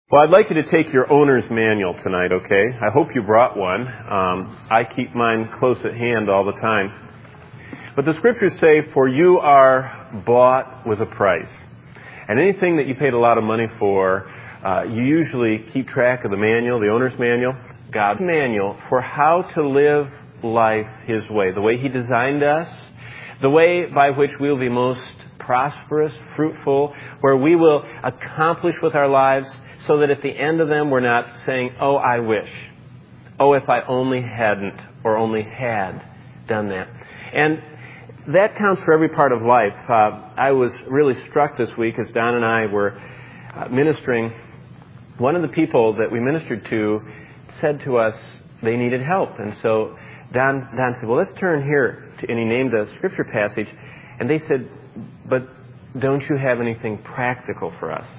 Well, I'd like you to take your owner's manual tonight, okay? I hope you brought one. I keep mine close at hand all the time. But the scriptures say, for you are bought with a price. And anything that you paid a lot of money for, you usually keep track of the manual, the owner's manual, God's manual for how to live life His way, the way He designed us, the way by which we'll be most prosperous, fruitful, where we will accomplish with our lives so that at the end of them we're not saying, oh, I wish. Oh, if I only hadn't or only had done that. And that counts for every part of life. I was really struck this week as Don and I were ministering. One of the people that we ministered to said to us they needed help. And so Don said, well, let's turn here. And he named a scripture passage. And they said, but don't you have anything practical for us?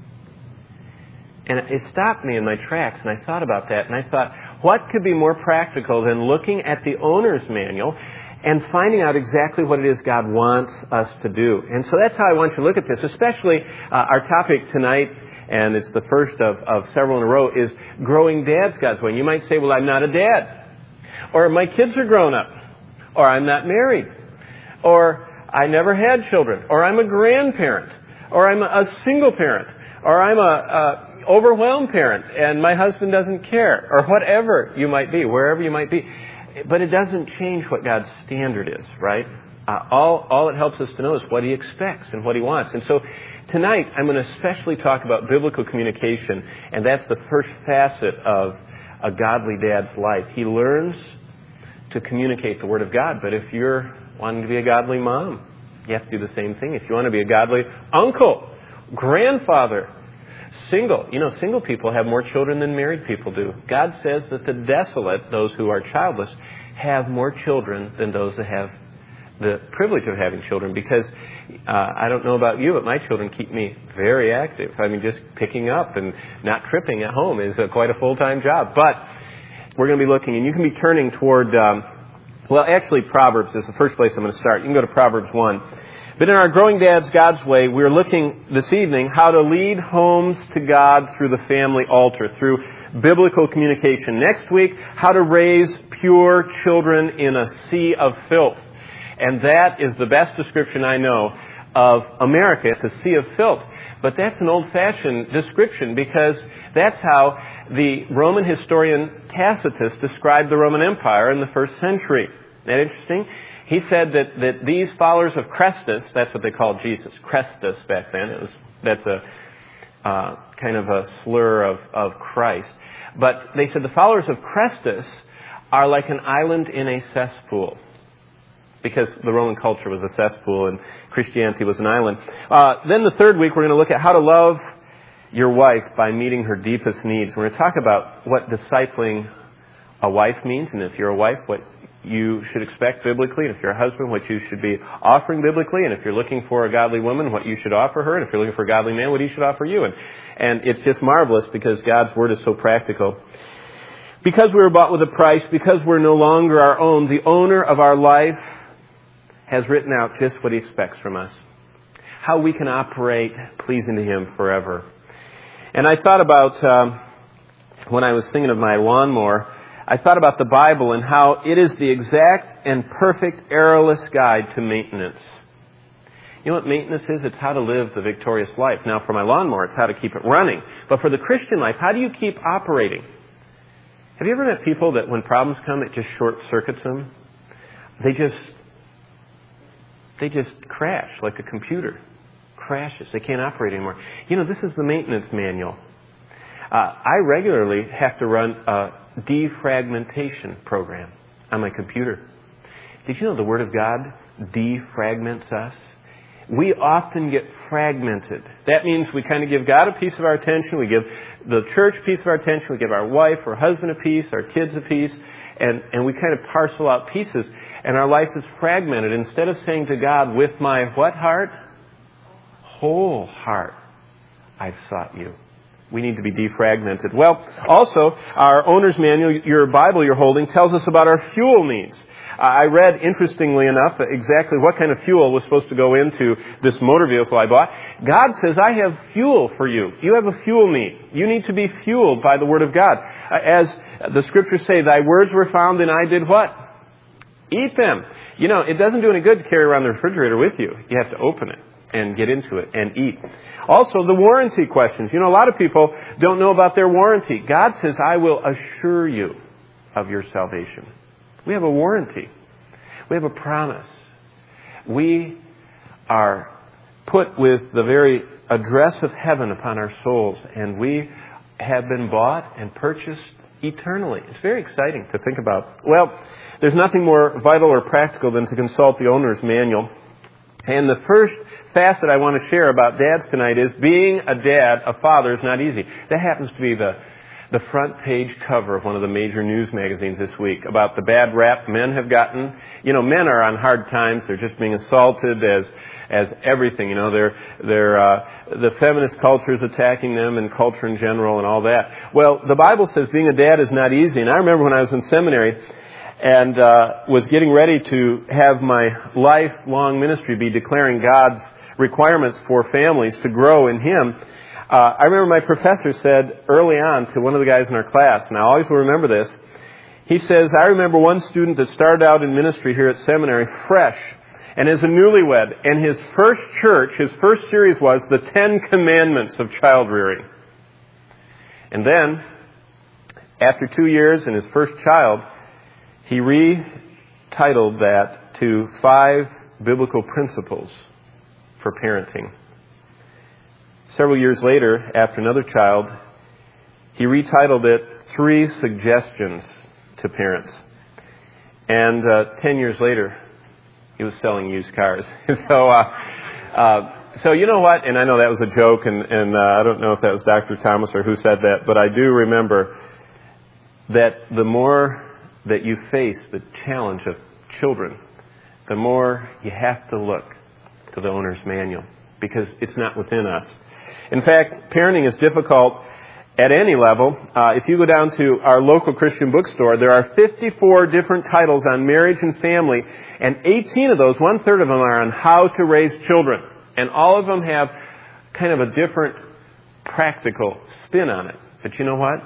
And it stopped me in my tracks, and I thought about that, and I thought, what could be more practical than looking at the owner's manual and finding out exactly what it is God wants us to do? And so that's how I want you to look at this, especially our topic tonight, and it's the first of several in a row, is growing dads God's way. And you might say, well, I'm not a dad, or my kids are grown up, or I'm not married, or I never had children, or I'm a grandparent, or I'm a single parent, or I'm a overwhelmed parent and my husband doesn't care, or whatever you might be, wherever you might be. But it doesn't change what God's standard is, right? All it helps us to know is what He expects and what He wants. And so tonight I'm going to especially talk about biblical communication, and that's the first facet of a godly dad's life. He learns to communicate the Word of God. But if you're wanting to be a godly mom, you have to do the same thing. If you want to be a godly uncle, grandfather, single people have more children than married people do. God says that the desolate, those who are childless, have more children than those that have the privilege of having children, because I don't know about you, but my children keep me very active. I mean, just picking up and not tripping at home is quite a full-time job. But we're going to be looking, and you can be turning toward, Proverbs is the first place I'm going to start. You can go to Proverbs 1. But in our Growing Dads God's Way, we're looking this evening how to lead homes to God through the family altar, through biblical communication. Next week, how to raise pure children in a sea of filth. And that is the best description I know of America. It's a sea of filth. But that's an old-fashioned description, because that's how the Roman historian Tacitus described the Roman Empire in the first century. Isn't that interesting? He said that these followers of Chrestus, that's what they called Jesus, Chrestus back then. That's a kind of a slur of Christ. But they said the followers of Chrestus are like an island in a cesspool, because the Roman culture was a cesspool and Christianity was an island. Then the third week we're going to look at how to love your wife by meeting her deepest needs. We're going to talk about what discipling a wife means, and if you're a wife, what you should expect biblically, and if you're a husband, what you should be offering biblically, and if you're looking for a godly woman, what you should offer her, and if you're looking for a godly man, what he should offer you. And it's just marvelous, because God's Word is so practical. Because we were bought with a price, because we're no longer our own, the owner of our life has written out just what He expects from us. How we can operate pleasing to Him forever. And I thought about, when I was thinking of my lawnmower, I thought about the Bible and how it is the exact and perfect errorless guide to maintenance. You know what maintenance is? It's how to live the victorious life. Now, for my lawnmower, it's how to keep it running. But for the Christian life, how do you keep operating? Have you ever met people that when problems come, it just short-circuits them? They just crash like a computer. Crashes. They can't operate anymore. You know, this is the maintenance manual. I regularly have to run a defragmentation program on my computer. Did you know the Word of God defragments us? We often get fragmented. That means we kind of give God a piece of our attention, we give the church a piece of our attention, we give our wife or husband a piece, our kids a piece, and we kind of parcel out pieces, and our life is fragmented. Instead of saying to God, with my what heart? Whole heart, I've sought you. We need to be defragmented. Well, also, our owner's manual, your Bible you're holding, tells us about our fuel needs. I read, interestingly enough, exactly what kind of fuel was supposed to go into this motor vehicle I bought. God says, I have fuel for you. You have a fuel need. You need to be fueled by the Word of God. As the Scriptures say, thy words were found and I did what? Eat them. You know, it doesn't do any good to carry around the refrigerator with you. You have to open it and get into it and eat. Also, the warranty questions. You know, a lot of people don't know about their warranty. God says, I will assure you of your salvation. We have a warranty. We have a promise. We are put with the very address of heaven upon our souls, and we have been bought and purchased eternally. It's very exciting to think about. Well, there's nothing more vital or practical than to consult the owner's manual. And the first facet I want to share about dads tonight is being a dad, a father, is not easy. That happens to be the front page cover of one of the major news magazines this week about the bad rap men have gotten. You know, men are on hard times. They're just being assaulted as everything. You know, the feminist culture is attacking them and culture in general and all that. Well, the Bible says being a dad is not easy. And I remember when I was in seminary and was getting ready to have my lifelong ministry be declaring God's requirements for families to grow in Him. I remember my professor said early on to one of the guys in our class, and I always will remember this, he says, I remember one student that started out in ministry here at seminary fresh and as a newlywed, and his first church, his first series was the 10 Commandments of Child Rearing. And then, after 2 years and his first child, he retitled that to 5 Biblical Principles for Parenting. Several years later, after another child, he retitled it 3 Suggestions to Parents. And 10 years later, he was selling used cars. So you know what? And I know that was a joke, and I don't know if that was Dr. Thomas or who said that, but I do remember that the more that you face the challenge of children, the more you have to look to the owner's manual, because it's not within us. In fact, parenting is difficult at any level. If you go down to our local Christian bookstore, there are 54 different titles on marriage and family, and 18 of those, 1/3 of them, are on how to raise children. And all of them have kind of a different practical spin on it. But you know what?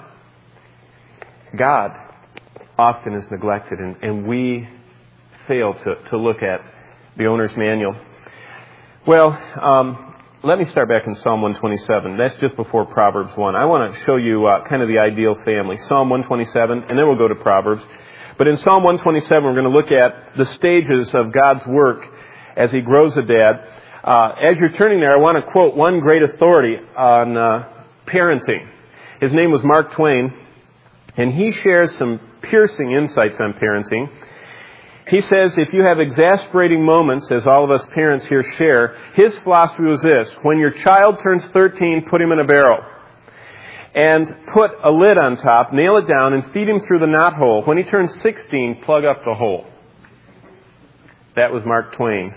God often is neglected, and we fail to look at the owner's manual. Well, let me start back in Psalm 127. That's just before Proverbs 1. I want to show you kind of the ideal family. Psalm 127, and then we'll go to Proverbs. But in Psalm 127, we're going to look at the stages of God's work as He grows a dad. As you're turning there, I want to quote one great authority on parenting. His name was Mark Twain, and he shares some piercing insights on parenting. He says, if you have exasperating moments, as all of us parents here share, his philosophy was this: when your child turns 13, put him in a barrel and put a lid on top, nail it down, and feed him through the knot hole. When he turns 16, plug up the hole. That was Mark Twain.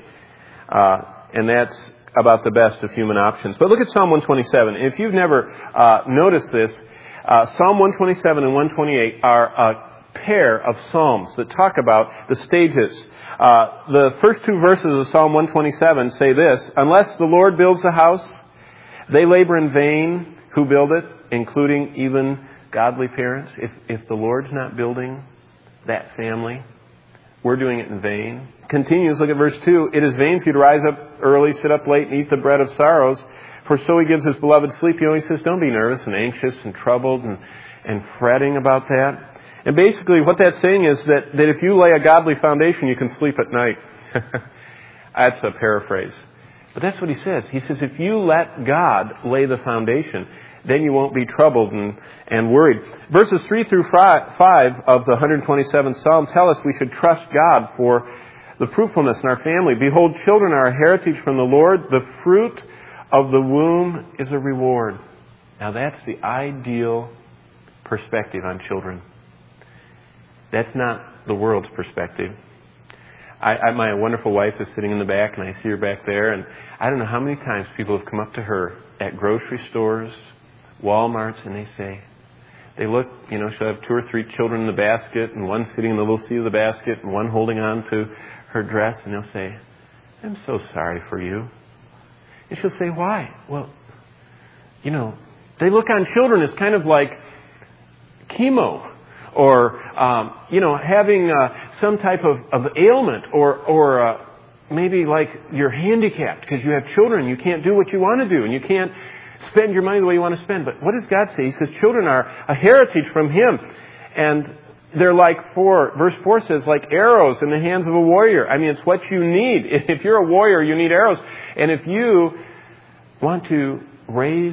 And that's about the best of human options. But look at Psalm 127. If you've never noticed this, Psalm 127 and 128 are a pair of psalms that talk about the stages. The first 2 verses of Psalm 127 say this: unless the Lord builds a house, they labor in vain who build it, including even godly parents. If the Lord's not building that family, we're doing it in vain. Continues, look at verse 2. It is vain for you to rise up early, sit up late, and eat the bread of sorrows, for so He gives His beloved sleep. He always says, don't be nervous and anxious and troubled and fretting about that. And basically what that's saying is that if you lay a godly foundation, you can sleep at night. That's a paraphrase. But that's what he says. He says, if you let God lay the foundation, then you won't be troubled and worried. Verses 3 through 5 of the 127th Psalm tell us we should trust God for the fruitfulness in our family. Behold, children are a heritage from the Lord. The fruit of the womb is a reward. Now that's the ideal perspective on children. That's not the world's perspective. My wonderful wife is sitting in the back, and I see her back there, and I don't know how many times people have come up to her at grocery stores, Walmarts, and they say, They look, she'll have 2 or 3 children in the basket, and one sitting in the little seat of the basket, and one holding on to her dress, and they'll say, I'm so sorry for you. And she'll say, why? Well, they look on children as kind of like chemo, or, having some type of ailment, or maybe like you're handicapped because you have children, you can't do what you want to do, and you can't spend your money the way you want to spend. But what does God say? He says children are a heritage from Him. And they're verse 4 says, like arrows in the hands of a warrior. I mean, it's what you need. If you're a warrior, you need arrows. And if you want to raise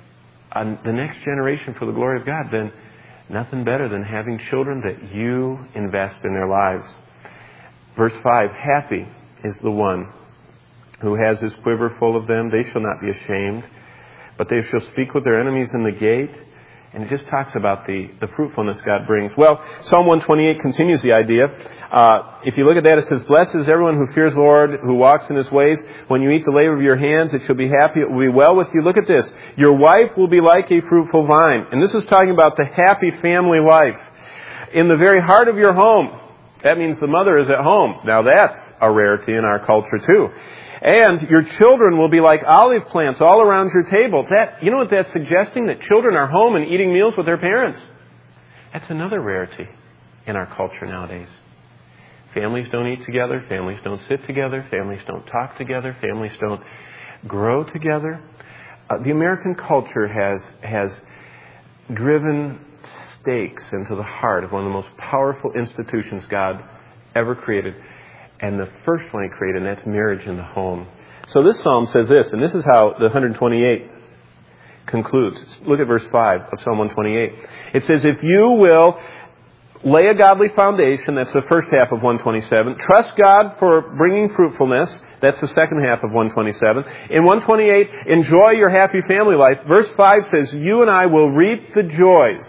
the next generation for the glory of God, then nothing better than having children that you invest in their lives. Verse 5, happy is the one who has his quiver full of them. They shall not be ashamed, but they shall speak with their enemies in the gate. And it just talks about the fruitfulness God brings. Well, Psalm 128 continues the idea. If you look at that, it says, blessed is everyone who fears the Lord, who walks in His ways. When you eat the labor of your hands, it shall be happy. It will be well with you. Look at this. Your wife will be like a fruitful vine. And this is talking about the happy family life. In the very heart of your home. That means the mother is at home. Now that's a rarity in our culture too. And your children will be like olive plants all around your table. You know what that's suggesting? That children are home and eating meals with their parents. That's another rarity in our culture nowadays. Families don't eat together. Families don't sit together. Families don't talk together. Families don't grow together. The American culture has driven stakes into the heart of one of the most powerful institutions God ever created. And the first one He created, and that's marriage in the home. So this psalm says this, and this is how the 128 concludes. Look at verse 5 of Psalm 128. It says, if you will lay a godly foundation, that's the first half of 127. Trust God for bringing fruitfulness, that's the second half of 127. In 128, enjoy your happy family life. Verse 5 says, you and I will reap the joys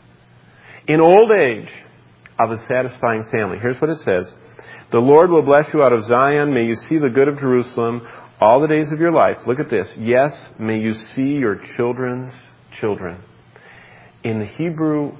in old age of a satisfying family. Here's what it says. The Lord will bless you out of Zion. May you see the good of Jerusalem all the days of your life. Look at this. Yes, may you see your children's children. In the Hebrew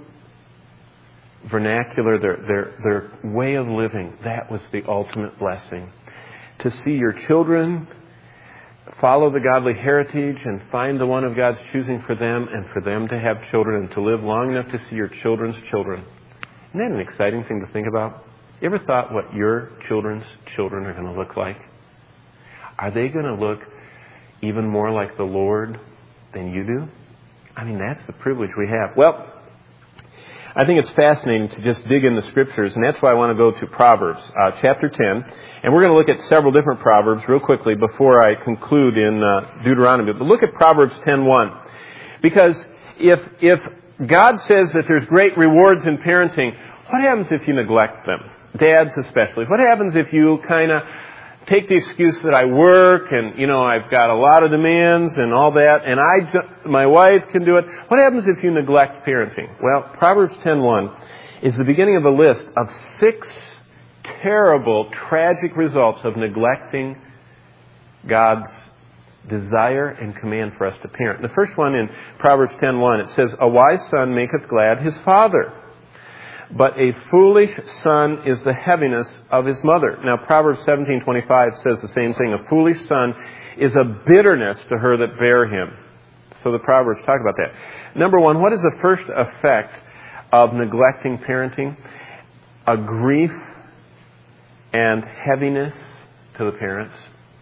vernacular, their way of living, that was the ultimate blessing. To see your children follow the godly heritage and find the one of God's choosing for them, and for them to have children and to live long enough to see your children's children. Isn't that an exciting thing to think about? You ever thought what your children's children are going to look like? Are they going to look even more like the Lord than you do? I mean, that's the privilege we have. Well, I think it's fascinating to just dig in the Scriptures, and that's why I want to go to Proverbs, chapter 10. And we're going to look at several different Proverbs real quickly before I conclude in Deuteronomy. But look at Proverbs 10:1. Because if God says that there's great rewards in parenting, what happens if you neglect them? Dads especially. What happens if you kind of take the excuse that I work and, I've got a lot of demands and all that, and my wife can do it. What happens if you neglect parenting? Well, Proverbs 10:1 is the beginning of a list of 6 terrible, tragic results of neglecting God's desire and command for us to parent. The first one in Proverbs 10:1, it says, a wise son maketh glad his father, but a foolish son is the heaviness of his mother. Now, Proverbs 17:25 says the same thing. A foolish son is a bitterness to her that bare him. So the Proverbs talk about that. Number one, what is the first effect of neglecting parenting? A grief and heaviness to the parents.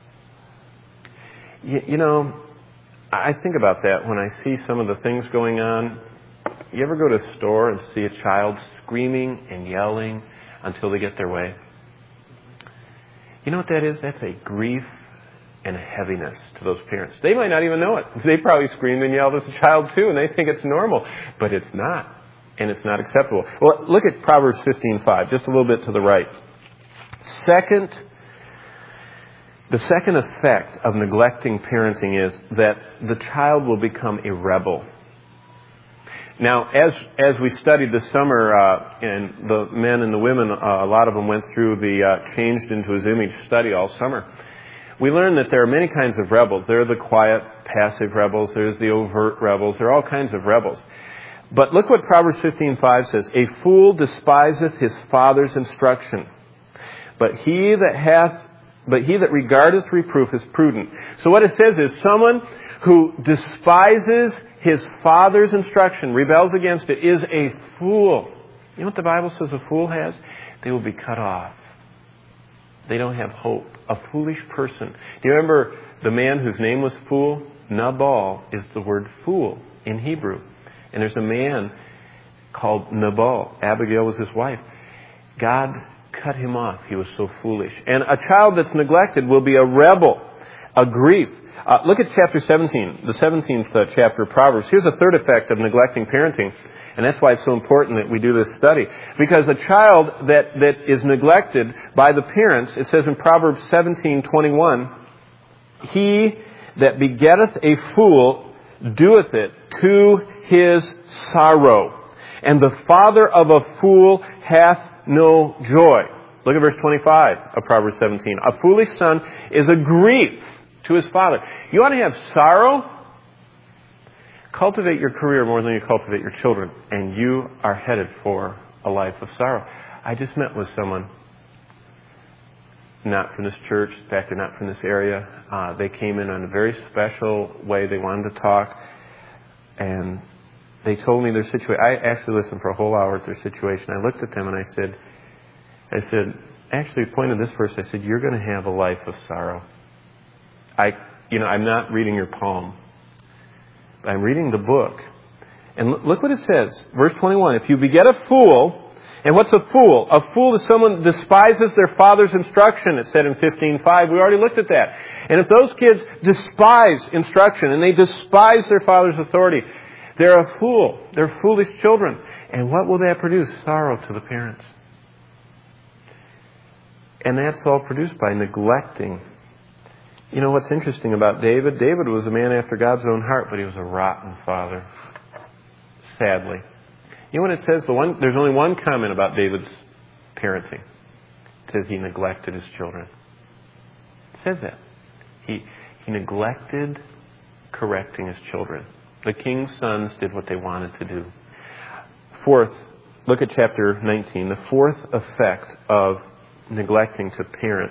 I think about that when I see some of the things going on. You ever go to a store and see a child screaming and yelling until they get their way? You know what that is? That's a grief and a heaviness to those parents. They might not even know it. They probably screamed and yelled as a child too, and they think it's normal. But it's not. And it's not acceptable. Well, look at Proverbs 15:5, just a little bit to the right. The second effect of neglecting parenting is that the child will become a rebel. Now, as we studied this summer, and the men and the women, a lot of them went through the Changed into His Image study all summer, we learned that there are many kinds of rebels. There are the quiet, passive rebels. There's the overt rebels. There are all kinds of rebels. But look what Proverbs 15:5 says. A fool despiseth his father's instruction, but he that regardeth reproof is prudent. So what it says is someone who despises his father's instruction, rebels against it, is a fool. You know what the Bible says a fool has? They will be cut off. They don't have hope. A foolish person. Do you remember the man whose name was Fool? Nabal is the word fool in Hebrew. And there's a man called Nabal. Abigail was his wife. God cut him off. He was so foolish. And a child that's neglected will be a rebel, a grief. Look at chapter 17, the 17th chapter of Proverbs. Here's a third effect of neglecting parenting. And that's why it's so important that we do this study. Because a child that is neglected by the parents, it says in Proverbs 17:21, he that begetteth a fool doeth it to his sorrow. And the father of a fool hath no joy. Look at verse 25 of Proverbs 17. A foolish son is a grief to his father. You want to have sorrow? Cultivate your career more than you cultivate your children, and you are headed for a life of sorrow. I just met with someone, not from this church. In fact, they're not from this area. They came in on a very special way. They wanted to talk, and they told me their situation. I actually listened for a whole hour at their situation. I looked at them and I said, actually pointed this verse. I said, you're going to have a life of sorrow. I'm not reading your palm. I'm reading the book. And look what it says. Verse 21. If you beget a fool, and what's a fool? A fool is someone who despises their father's instruction. It said in 15:5. We already looked at that. And if those kids despise instruction and they despise their father's authority, they're a fool. They're foolish children. And what will that produce? Sorrow to the parents. And that's all produced by neglecting. You know what's interesting about David? David was a man after God's own heart, but he was a rotten father. Sadly. You know what it says? There's only one comment about David's parenting. It says he neglected his children. It says that. He neglected correcting his children. The king's sons did what they wanted to do. Fourth, look at chapter 19. The fourth effect of neglecting to parent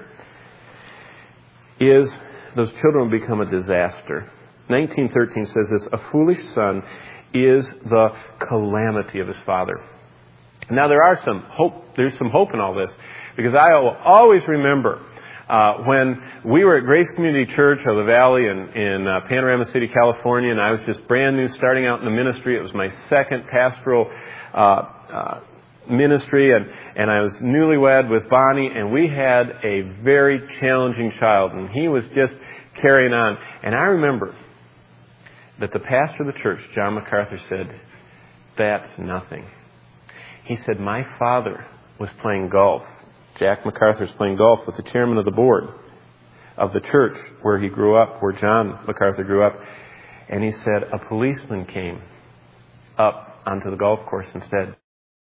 is those children will become a disaster. 19:13 says this, a foolish son is the calamity of his father. Now there's some hope in all this, because I will always remember when we were at Grace Community Church of the Valley in Panorama City, California, and I was just brand new starting out in the ministry. It was my second pastoral ministry, and I was newlywed with Bonnie, and we had a very challenging child, and he was just carrying on. And I remember that the pastor of the church, John MacArthur, said, that's nothing. He said, my father was playing golf. Jack MacArthur was playing golf with the chairman of the board of the church where he grew up, where John MacArthur grew up. And he said, a policeman came up onto the golf course and said,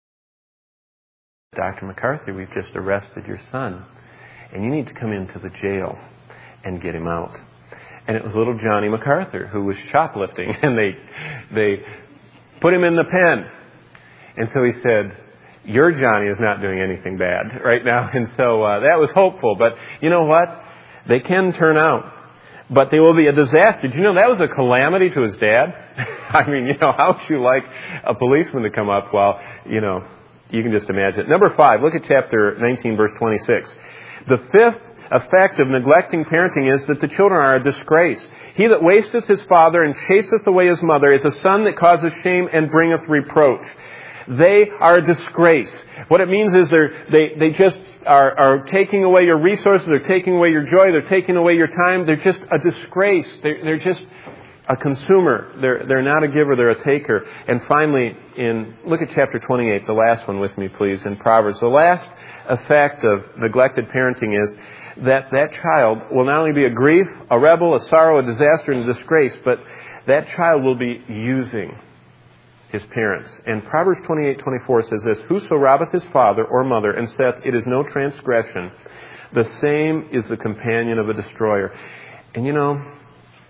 Dr. MacArthur, we've just arrested your son, and you need to come into the jail and get him out. And it was little Johnny MacArthur who was shoplifting, and they put him in the pen. And so he said, your Johnny is not doing anything bad right now. And so that was hopeful. But you know what? They can turn out. But they will be a disaster. Did you know that was a calamity to his dad? I mean, how would you like a policeman to come up while, you can just imagine. Number 5, look at chapter 19, verse 26. The fifth effect of neglecting parenting is that the children are a disgrace. He that wasteth his father and chaseth away his mother is a son that causeth shame and bringeth reproach. They are a disgrace. What it means is they just are taking away your resources, they're taking away your joy, they're taking away your time. They're just a disgrace. They're just a consumer. They're not a giver, they're a taker. And finally, look at chapter 28, the last one with me, please, in Proverbs. The last effect of neglected parenting is that child will not only be a grief, a rebel, a sorrow, a disaster, and a disgrace, but that child will be using his parents. And Proverbs 28:24 says this, whoso robbeth his father or mother and saith, it is no transgression, the same is the companion of a destroyer. And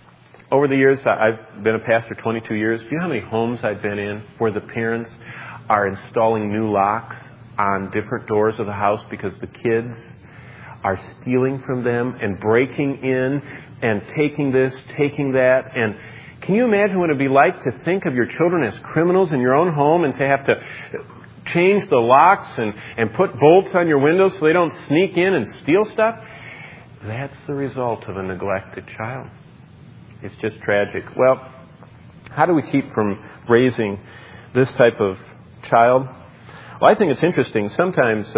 Over the years, I've been a pastor 22 years. Do you know how many homes I've been in where the parents are installing new locks on different doors of the house because the kids are stealing from them and breaking in and taking this, taking that? And can you imagine what it would be like to think of your children as criminals in your own home and to have to change the locks and put bolts on your windows so they don't sneak in and steal stuff? That's the result of a neglected child. It's just tragic. Well, how do we keep from raising this type of child? Well, I think it's interesting. Sometimes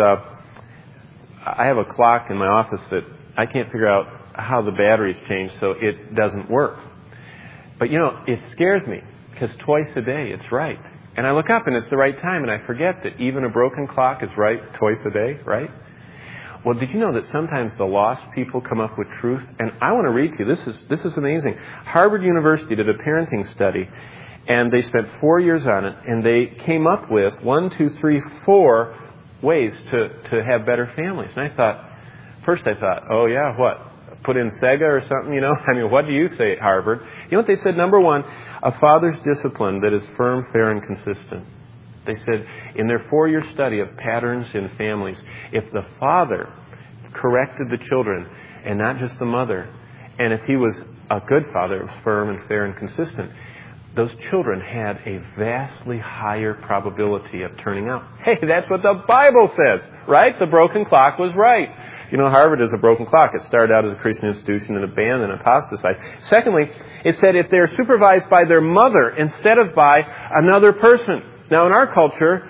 I have a clock in my office that I can't figure out how the batteries change so it doesn't work. But, it scares me because twice a day it's right. And I look up and it's the right time and I forget that even a broken clock is right twice a day, right? Well, did you know that sometimes the lost people come up with truth? And I want to read to you. This is amazing. Harvard University did a parenting study, and they spent 4 years on it, and they came up with 4 ways to have better families. And first I thought, oh yeah, what? Put in Sega or something, I mean, what do you say at Harvard? You know what they said? Number 1, a father's discipline that is firm, fair, and consistent. They said in their 4-year study of patterns in families, if the father corrected the children and not just the mother, and if he was a good father, was firm and fair and consistent, those children had a vastly higher probability of turning out. Hey, that's what the Bible says, right? The broken clock was right. Harvard is a broken clock. It started out as a Christian institution and abandoned and apostatized. Secondly, it said if they're supervised by their mother instead of by another person. Now, in our culture,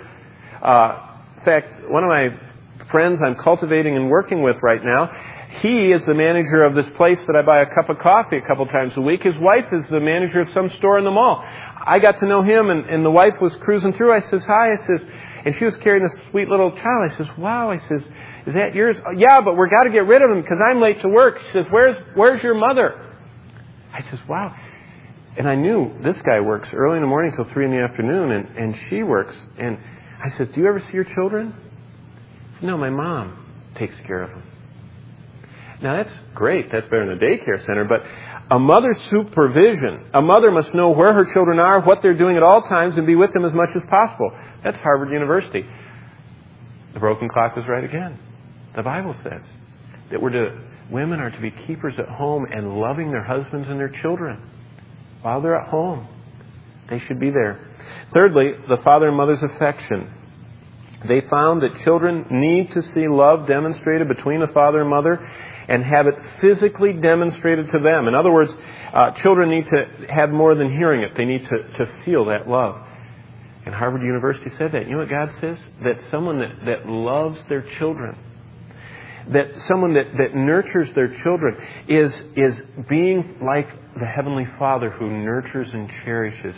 in fact, one of my friends I'm cultivating and working with right now, he is the manager of this place that I buy a cup of coffee a couple times a week. His wife is the manager of some store in the mall. I got to know him, and the wife was cruising through. I says, hi. I says, and she was carrying this sweet little child. I says, wow. I says, is that yours? Oh, yeah, but we got to get rid of him because I'm late to work. She says, where's your mother? I says, wow. And I knew this guy works early in the morning till 3 in the afternoon, and she works. And I said, do you ever see your children? She said, no, my mom takes care of them. Now, that's great. That's better than a daycare center. But a mother's supervision, a mother must know where her children are, what they're doing at all times, and be with them as much as possible. That's Harvard University. The broken clock was right again. The Bible says that women are to be keepers at home and loving their husbands and their children. While they're at home, they should be there. Thirdly, the father and mother's affection. They found that children need to see love demonstrated between the father and mother and have it physically demonstrated to them. In other words, children need to have more than hearing it. They need to feel that love. And Harvard University said that. You know what God says? That someone that loves their children, that someone that nurtures their children is being like the Heavenly Father who nurtures and cherishes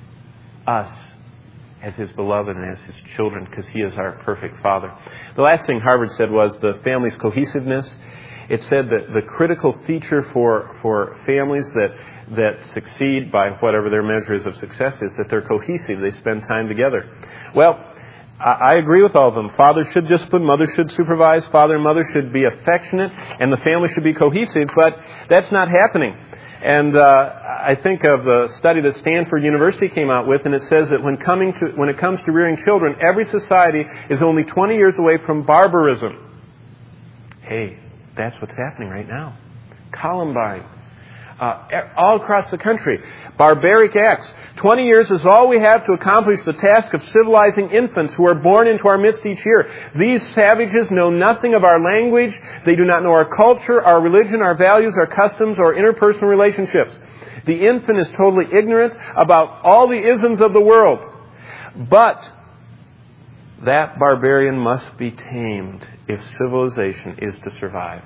us as His beloved and as His children, because He is our perfect Father. The last thing Harvard said was the family's cohesiveness. It said that the critical feature for families that succeed by whatever their measure is of success is that they're cohesive. They spend time together. Well, I agree with all of them. Father should discipline, mother should supervise, father and mother should be affectionate, and the family should be cohesive, but that's not happening. And I think of the study that Stanford University came out with, and it says that when it comes to rearing children, every society is only 20 years away from barbarism. Hey, that's what's happening right now. Columbine. All across the country. Barbaric acts. 20 years is all we have to accomplish the task of civilizing infants who are born into our midst each year. These savages know nothing of our language. They do not know our culture, our religion, our values, our customs, or interpersonal relationships. The infant is totally ignorant about all the isms of the world. But that barbarian must be tamed if civilization is to survive.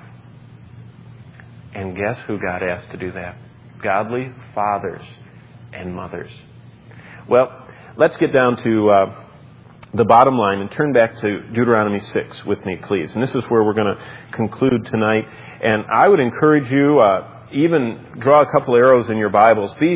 And guess who God asked to do that? Godly fathers and mothers. Well, let's get down to the bottom line and turn back to Deuteronomy 6 with me, please. And this is where we're going to conclude tonight. And I would encourage you, even draw a couple arrows in your Bibles. Be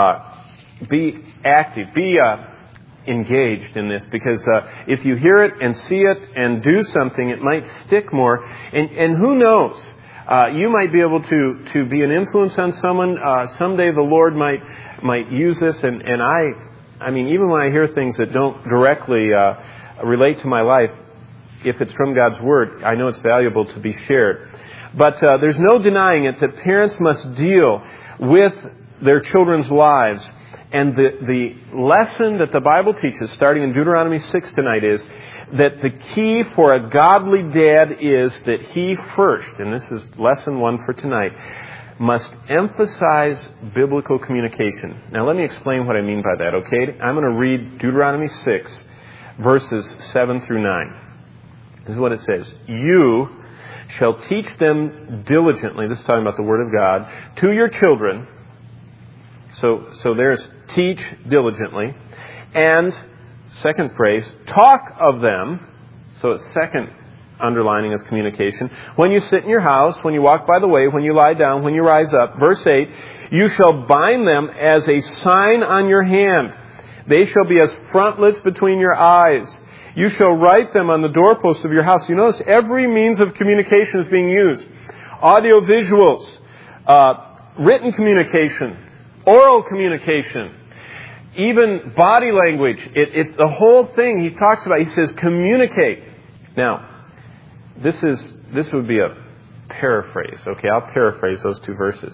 active. Be engaged in this, because if you hear it and see it and do something, it might stick more. And who knows? You might be able to be an influence on someone. Someday the Lord might use this, and I mean, even when I hear things that don't directly relate to my life, if it's from God's Word, I know it's valuable to be shared. But there's no denying it that parents must deal with their children's lives. And the lesson that the Bible teaches, starting in Deuteronomy 6 tonight, is that the key for a godly dad is that he first, and this is lesson 1 for tonight, must emphasize biblical communication. Now let me explain what I mean by that, okay? I'm going to read Deuteronomy 6, verses 7 through 9. This is what it says. You shall teach them diligently, this is talking about the Word of God, to your children. So there's teach diligently. And second phrase, talk of them. So it's second underlining of communication. When you sit in your house, when you walk by the way, when you lie down, when you rise up. Verse 8, you shall bind them as a sign on your hand. They shall be as frontlets between your eyes. You shall write them on the doorposts of your house. You notice every means of communication is being used. Audio visuals, written communication, oral communication, even body language. It's the whole thing he talks about. He says communicate. Now, this would be a paraphrase. Okay, I'll paraphrase those 2 verses.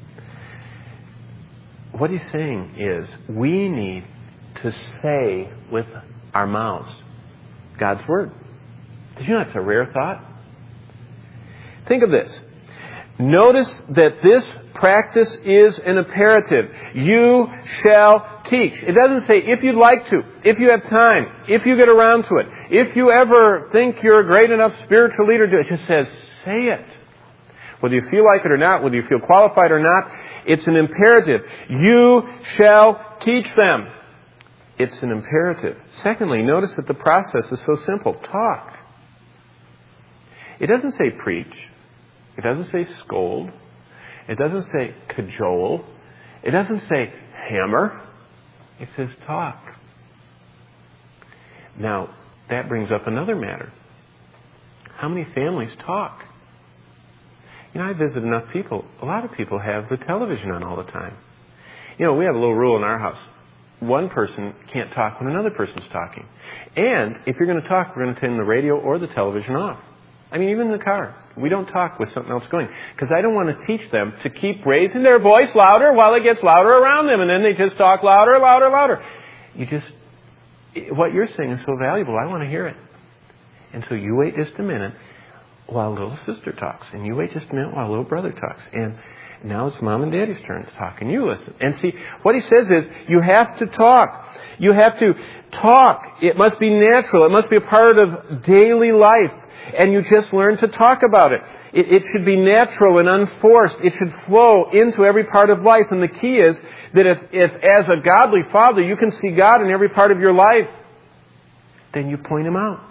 What he's saying is we need to say with our mouths God's Word. Did you know that's a rare thought? Think of this. Notice that this practice is an imperative. You shall teach. It doesn't say if you'd like to, if you have time, if you get around to it, if you ever think you're a great enough spiritual leader to. It just says, say it. Whether you feel like it or not, whether you feel qualified or not, it's an imperative. You shall teach them. It's an imperative. Secondly, notice that the process is so simple. Talk. It doesn't say preach. It doesn't say scold. It doesn't say cajole. It doesn't say hammer. It says talk. Now, that brings up another matter. How many families talk? You know, I visit enough people. A lot of people have the television on all the time. You know, we have a little rule in our house. One person can't talk when another person's talking. And if you're going to talk, we're going to turn the radio or the television off. I mean, even in the car. We don't talk with something else going. Because I don't want to teach them to keep raising their voice louder while it gets louder around them. And then they just talk louder, louder, louder. What you're saying is so valuable. I want to hear it. And so you wait just a minute while little sister talks. And you wait just a minute while little brother talks. And now it's Mom and Daddy's turn to talk, and you listen. And see, what he says is, you have to talk. You have to talk. It must be natural. It must be a part of daily life. And you just learn to talk about it. It should be natural and unforced. It should flow into every part of life. And the key is that if as a godly father you can see God in every part of your life, then you point Him out.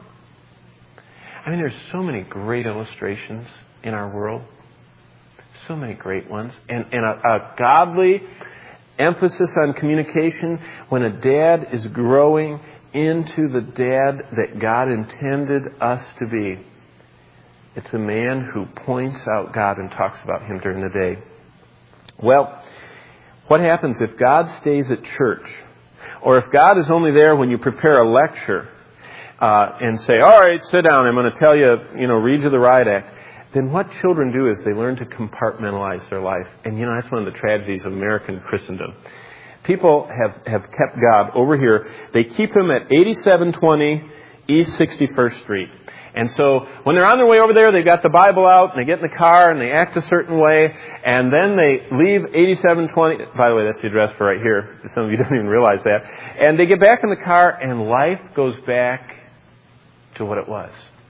I mean, there's so many great illustrations in our world. So many great ones. And a godly emphasis on communication when a dad is growing into the dad that God intended us to be. It's a man who points out God and talks about Him during the day. Well, what happens if God stays at church? Or if God is only there when you prepare a lecture and say, all right, sit down, I'm going to tell you, read you the riot act. Then what children do is they learn to compartmentalize their life. And that's one of the tragedies of American Christendom. People have kept God over here. They keep Him at 8720 East 61st Street. And so when they're on their way over there, they've got the Bible out, and they get in the car, and they act a certain way, and then they leave 8720. By the way, that's the address for right here. Some of you don't even realize that. And they get back in the car, and life goes back to what it was.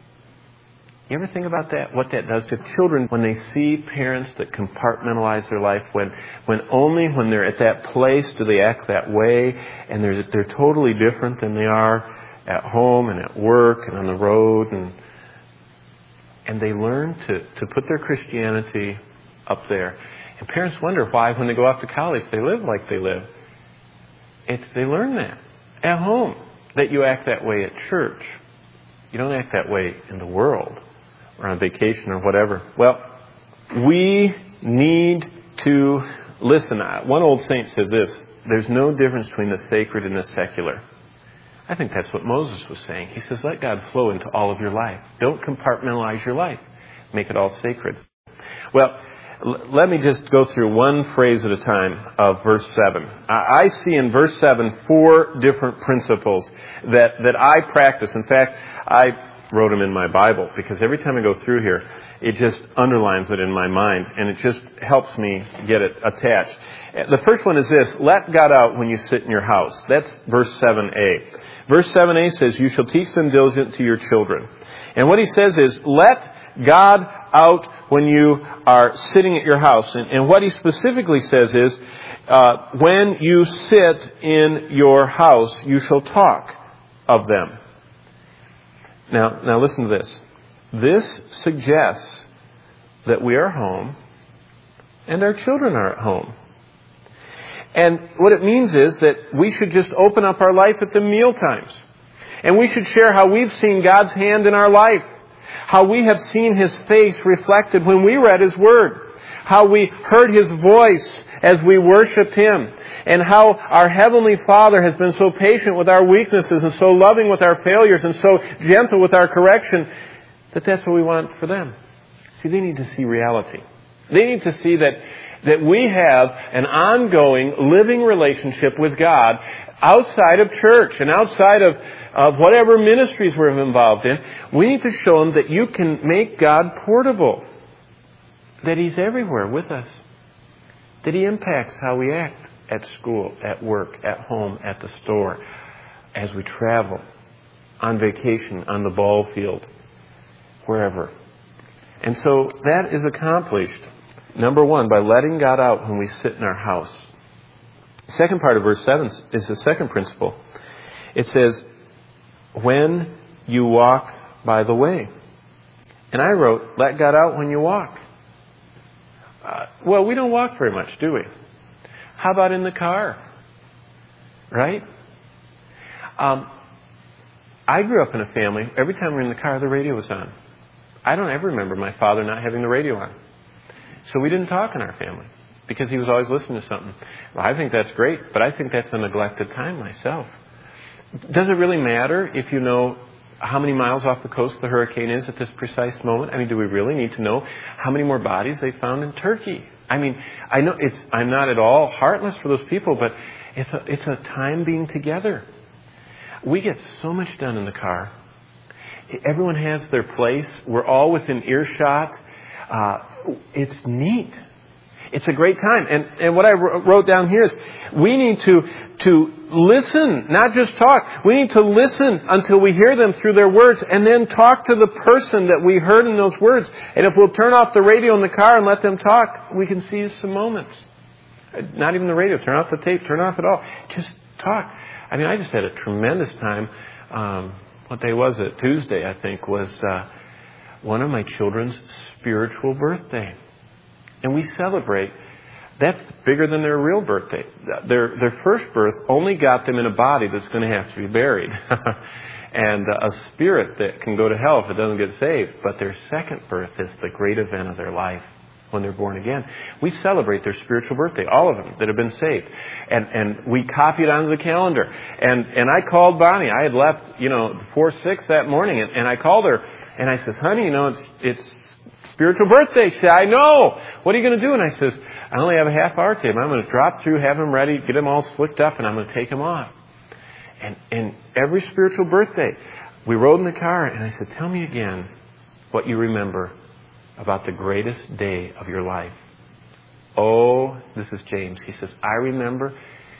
You ever think about that? What that does to children when they see parents that compartmentalize their life, when they're at that place do they act that way, and they're totally different than they are at home and at work and on the road, and they learn to put their Christianity up there. And parents wonder why when they go off to college they live like they live. They learn that at home, that you act that way at church. You don't act that way in the world or on vacation or whatever. Well, We need to listen. One old saint said this: there's no difference between the sacred and the secular. I think that's what Moses was saying. He says, let God flow into all of your life. Don't compartmentalize your life. Make it all sacred. Well, let me just go through one phrase at a time of verse 7. I see in verse 7 4 different principles that I practice. In fact, I wrote them in my Bible because every time I go through here, it just underlines it in my mind, and it just helps me get it attached. The first one is this: let God out when you sit in your house. That's verse 7a. Verse 7a says, you shall teach them diligent to your children. And what he says is, let God out when you are sitting at your house. And what he specifically says is, when you sit in your house, you shall talk of them. Now listen to this. This suggests that we are home and our children are at home. And what it means is that we should just open up our life at the meal times. And we should share how we've seen God's hand in our life. How we have seen His face reflected when we read His Word. How we heard His voice as we worshiped Him. And how our Heavenly Father has been so patient with our weaknesses and so loving with our failures and so gentle with our correction, that that's what we want for them. See, they need to see reality. They need to see that we have an ongoing, living relationship with God outside of church and outside of whatever ministries we're involved in. We need to show them that you can make God portable. That He's everywhere with us. That He impacts how we act at school, at work, at home, at the store, as we travel, on vacation, on the ball field, wherever. And so that is accomplished, number one, by letting God out when we sit in our house. The second part of verse 7 is the second principle. It says, when you walk by the way. And I wrote, let God out when you walk. Well, we don't walk very much, do we? How about in the car? Right? I grew up in a family, every time we were in the car, the radio was on. I don't ever remember my father not having the radio on. So we didn't talk in our family because he was always listening to something. Well, I think that's great, but I think that's a neglected time myself. Does it really matter if you know how many miles off the coast the hurricane is at this precise moment? I mean, do we really need to know how many more bodies they found in Turkey? I mean, I know I'm not at all heartless for those people, but it's a time being together. We get so much done in the car. Everyone has their place. We're all within earshot. It's neat. It's a great time. And what I wrote down here is we need to listen, not just talk. We need to listen until we hear them through their words and then talk to the person that we heard in those words. And if we'll turn off the radio in the car and let them talk, we can seize some moments. Not even the radio. Turn off the tape. Turn off it all. Just talk. I mean, I just had a tremendous time. What day was it? Tuesday, I think, was one of my children's spiritual birthday. And we celebrate. That's bigger than their real birthday. Their first birth only got them in a body that's going to have to be buried. And a spirit that can go to hell if it doesn't get saved. But their second birth is the great event of their life when they're born again. We celebrate their spiritual birthday, all of them that have been saved. And we copy it onto the calendar. And I called Bonnie. I had left, before 6 that morning. And I called her and I says, honey, it's spiritual birthday. She said, I know. What are you going to do? And I says, I only have a half hour today. I'm going to drop through, have them ready, get them all slicked up, and I'm going to take them off. And every spiritual birthday, we rode in the car, and I said, tell me again what you remember about the greatest day of your life. Oh, this is James. He says, I remember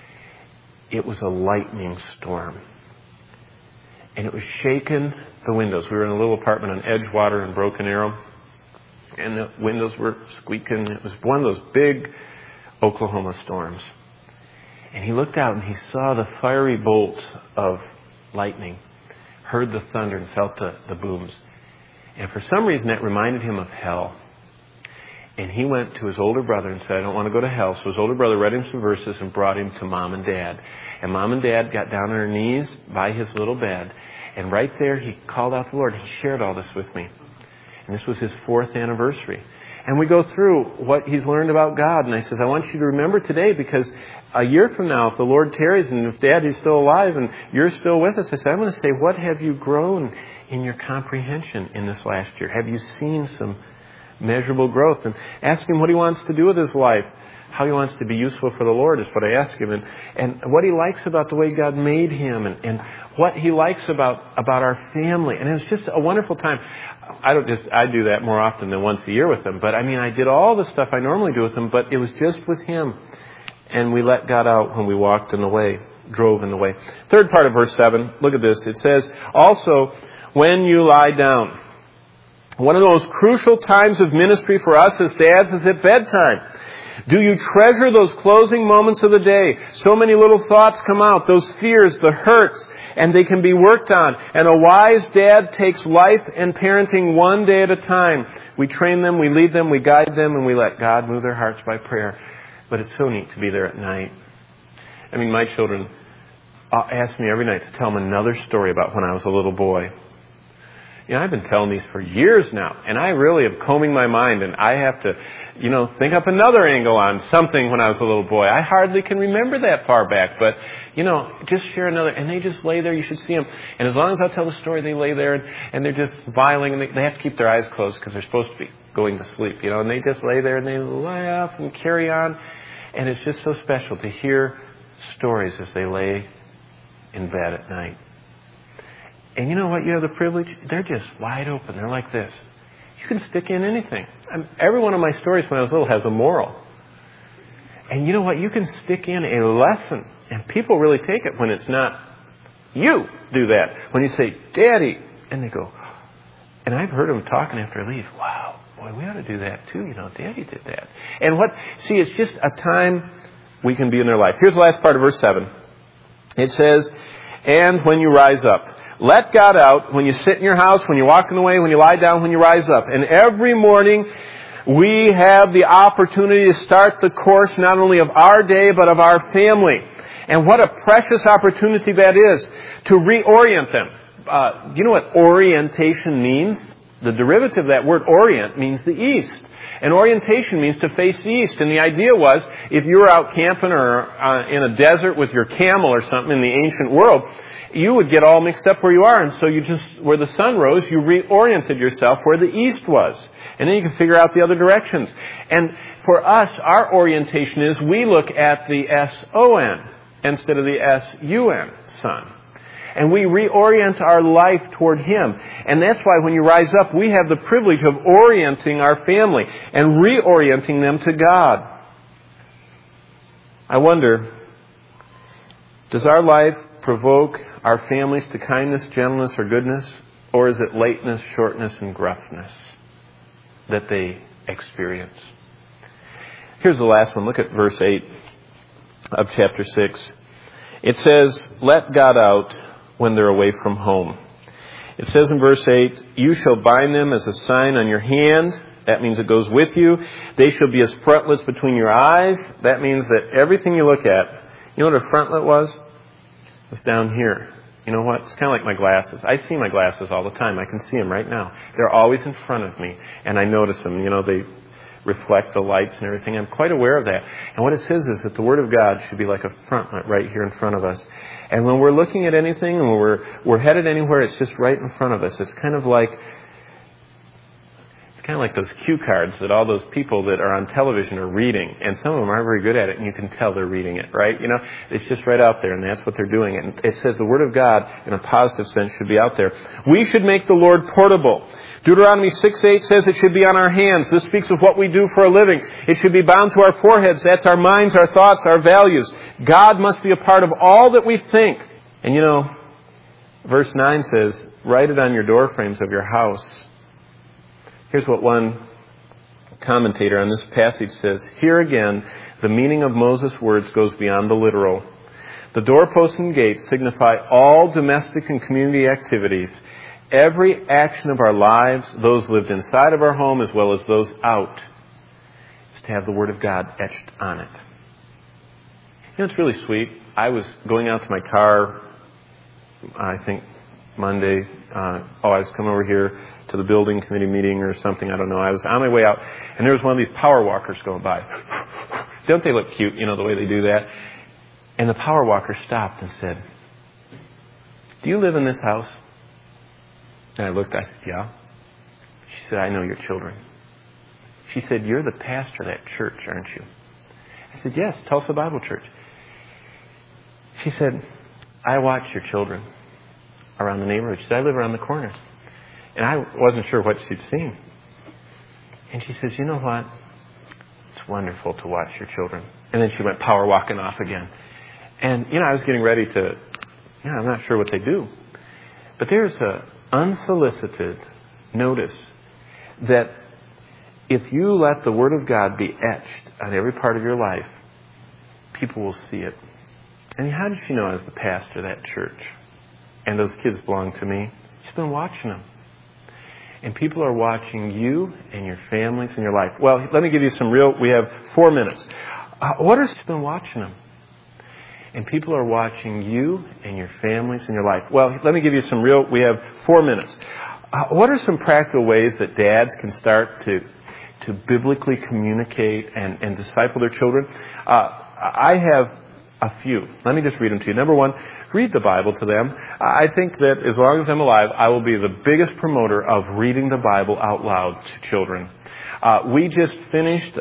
it was a lightning storm. And it was shaking the windows. We were in a little apartment on Edgewater in Broken Arrow. And the windows were squeaking. It was one of those big Oklahoma storms. And he looked out and he saw the fiery bolt of lightning, heard the thunder and felt the booms. And for some reason that reminded him of hell. And he went to his older brother and said, I don't want to go to hell. So his older brother read him some verses and brought him to Mom and Dad. And Mom and Dad got down on their knees by his little bed. And right there he called out the Lord. He shared all this with me. And this was his 4th anniversary. And we go through what he's learned about God. And I says, I want you to remember today, because a year from now, if the Lord tarries and if Dad is still alive and you're still with us, I said, I'm going to say, what have you grown in your comprehension in this last year? Have you seen some measurable growth? And ask him what he wants to do with his life. How he wants to be useful for the Lord is what I ask him. And what he likes about the way God made him. And what he likes about our family. And it was just a wonderful time. I do that more often than once a year with him. But I did all the stuff I normally do with him, but it was just with him. And we let God out when we walked in the way, drove in the way. Third part of verse 7, look at this. It says, also, when you lie down. One of those crucial times of ministry for us as dads is at bedtime. Do you treasure those closing moments of the day? So many little thoughts come out, those fears, the hurts, and they can be worked on. And a wise dad takes life and parenting one day at a time. We train them, we lead them, we guide them, and we let God move their hearts by prayer. But it's so neat to be there at night. My children ask me every night to tell them another story about when I was a little boy. I've been telling these for years now, and I really am combing my mind, and I have to, think up another angle on something when I was a little boy. I hardly can remember that far back, but, just share another, and they just lay there. You should see them. And as long as I tell the story, they lay there, and they're just smiling, and they have to keep their eyes closed because they're supposed to be going to sleep, and they just lay there, and they laugh and carry on. And it's just so special to hear stories as they lay in bed at night. And you know what? You have the privilege. They're just wide open. They're like this. You can stick in anything. Every one of my stories when I was little has a moral. And you know what? You can stick in a lesson. And people really take it when it's not you do that. When you say, Daddy, and they go, and I've heard them talking after I leave, wow, boy, we ought to do that too. Daddy did that. And it's just a time we can be in their life. Here's the last part of verse 7. It says, and when you rise up. Let God out when you sit in your house, when you walk in the way, when you lie down, when you rise up. And every morning we have the opportunity to start the course not only of our day, but of our family. And what a precious opportunity that is to reorient them. Do you know what orientation means? The derivative of that word orient means the east. And orientation means to face the east. And the idea was, if you were out camping or in a desert with your camel or something in the ancient world, you would get all mixed up where you are. And so you just, where the sun rose, you reoriented yourself where the east was. And then you can figure out the other directions. And for us, our orientation is we look at the S-O-N instead of the S-U-N, sun. And we reorient our life toward Him. And that's why when you rise up, we have the privilege of orienting our family and reorienting them to God. I wonder, does our life provoke our families to kindness, gentleness, or goodness? Or is it lateness, shortness, and gruffness that they experience? Here's the last one. Look at verse 8 of chapter 6. It says, let God out when they're away from home. It says in verse 8, you shall bind them as a sign on your hand. That means it goes with you. They shall be as frontlets between your eyes. That means that everything you look at, you know what a frontlet was? It's down here. You know what? It's kind of like my glasses. I see my glasses all the time. I can see them right now. They're always in front of me. And I notice them. They reflect the lights and everything. I'm quite aware of that. And what it says is that the Word of God should be like a frontlet right here in front of us. And when we're looking at anything and when we're headed anywhere, it's just right in front of us. It's kind of like those cue cards that all those people that are on television are reading. And some of them aren't very good at it, and you can tell they're reading it, right? It's just right out there, and that's what they're doing. And it says the Word of God, in a positive sense, should be out there. We should make the Lord portable. Deuteronomy 6:8 says it should be on our hands. This speaks of what we do for a living. It should be bound to our foreheads. That's our minds, our thoughts, our values. God must be a part of all that we think. And verse 9 says, write it on your door frames of your house. Here's what one commentator on this passage says. Here again, the meaning of Moses' words goes beyond the literal. The doorposts and gates signify all domestic and community activities. Every action of our lives, those lived inside of our home as well as those out, is to have the Word of God etched on it. It's really sweet. I was going out to my car, I think Monday. I was coming over here to the building committee meeting or something. I don't know. I was on my way out, and there was one of these power walkers going by. Don't they look cute, the way they do that? And the power walker stopped and said, "Do you live in this house?" And I looked. I said, "Yeah." She said, "I know your children." She said, "You're the pastor of that church, aren't you?" I said, "Yes, Tulsa Bible Church." She said, "I watch your children around the neighborhood." She said, "I live around the corner." And I wasn't sure what she'd seen. And she says, "You know what? It's wonderful to watch your children." And then she went power walking off again. And, I was getting ready to, I'm not sure what they do. But there's an unsolicited notice that if you let the Word of God be etched on every part of your life, people will see it. And how did she know I was the pastor of that church? And those kids belong to me. She's been watching them. And people are watching you and your families and your life. Well, let me give you we have 4 minutes. She's been watching them. And people are watching you and your families and your life. Well, let me give you we have 4 minutes. What are some practical ways that dads can start to biblically communicate and disciple their children? I have a few. Let me just read them to you. Number one, read the Bible to them. I think that as long as I'm alive, I will be the biggest promoter of reading the Bible out loud to children. We just finished,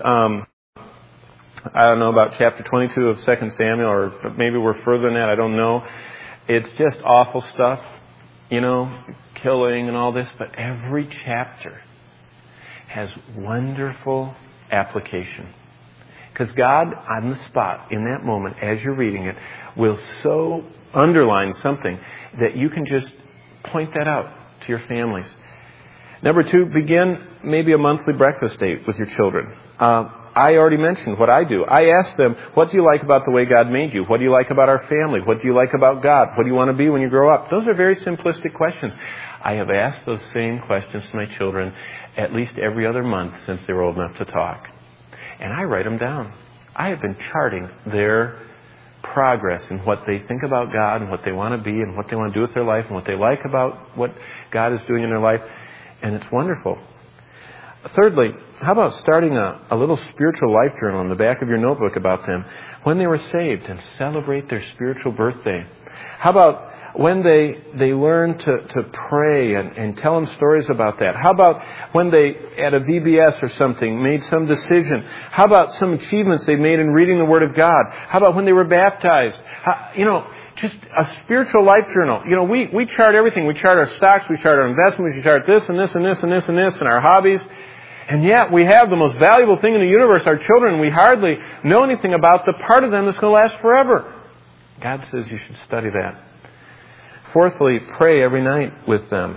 I don't know, about chapter 22 of 2 Samuel, or maybe we're further than that, I don't know. It's just awful stuff, killing and all this, but every chapter has wonderful application. Because God, on the spot, in that moment, as you're reading it, will so underline something that you can just point that out to your families. Number two, begin maybe a monthly breakfast date with your children. I already mentioned what I do. I ask them, what do you like about the way God made you? What do you like about our family? What do you like about God? What do you want to be when you grow up? Those are very simplistic questions. I have asked those same questions to my children at least every other month since they were old enough to talk. And I write them down. I have been charting their progress in what they think about God and what they want to be and what they want to do with their life and what they like about what God is doing in their life. And it's wonderful. Thirdly, how about starting a little spiritual life journal in the back of your notebook about them when they were saved and celebrate their spiritual birthday? How about when they learn to pray and tell them stories about that? How about when they, at a VBS or something, made some decision? How about some achievements they made in reading the Word of God? How about when they were baptized? Just a spiritual life journal. We chart everything. We chart our stocks, we chart our investments, we chart this and this and this and this and this and our hobbies. And yet we have the most valuable thing in the universe, our children. We hardly know anything about the part of them that's going to last forever. God says you should study that. Fourthly, pray every night with them.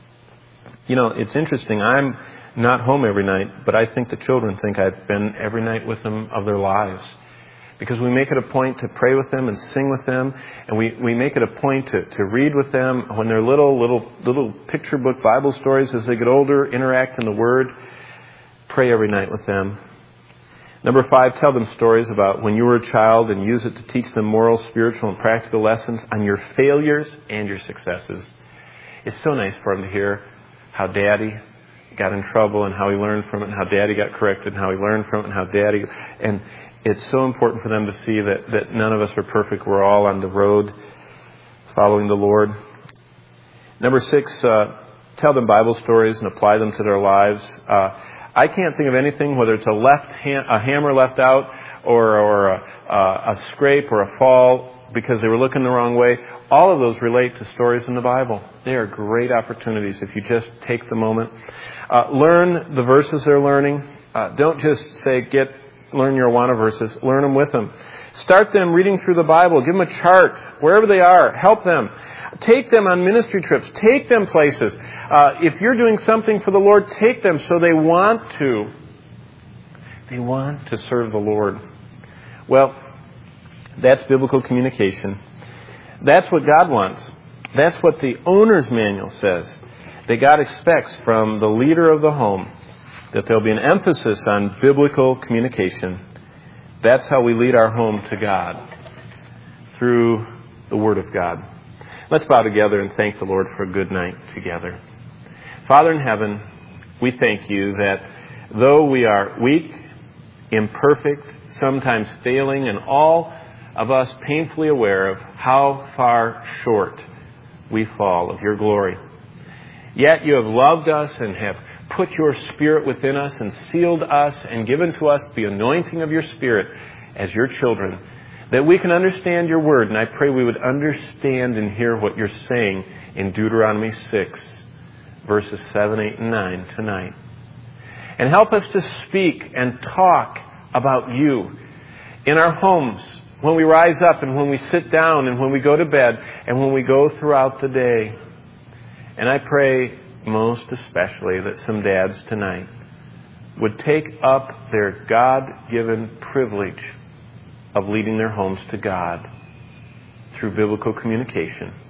It's interesting. I'm not home every night, but I think the children think I've been every night with them of their lives. Because we make it a point to pray with them and sing with them. And we make it a point to read with them when they're little picture book Bible stories. As they get older, interact in the Word. Pray every night with them. Number 5, tell them stories about when you were a child and use it to teach them moral, spiritual, and practical lessons on your failures and your successes. It's so nice for them to hear how Daddy got in trouble and how he learned from it and how Daddy got corrected and how he learned from it and how Daddy... And it's so important for them to see that none of us are perfect. We're all on the road following the Lord. Number 6, tell them Bible stories and apply them to their lives. I can't think of anything, whether it's a hammer left out or a scrape or a fall because they were looking the wrong way. All of those relate to stories in the Bible. They are great opportunities if you just take the moment. Learn the verses they're learning. Don't just say, learn your Awana verses. Learn them with them. Start them reading through the Bible. Give them a chart wherever they are. Help them. Take them on ministry trips. Take them places. If you're doing something for the Lord, take them so they want to. They want to serve the Lord. Well, that's biblical communication. That's what God wants. That's what the owner's manual says. That God expects from the leader of the home. That there'll be an emphasis on biblical communication. That's how we lead our home to God. Through the Word of God. Let's bow together and thank the Lord for a good night together. Father in heaven, we thank you that though we are weak, imperfect, sometimes failing, and all of us painfully aware of how far short we fall of your glory, yet you have loved us and have put your Spirit within us and sealed us and given to us the anointing of your Spirit as your children, that we can understand your word. And I pray we would understand and hear what you're saying in Deuteronomy 6, verses 7, 8, and 9 tonight. And help us to speak and talk about you in our homes, when we rise up and when we sit down and when we go to bed and when we go throughout the day. And I pray most especially that some dads tonight would take up their God-given privilege of leading their homes to God through biblical communication.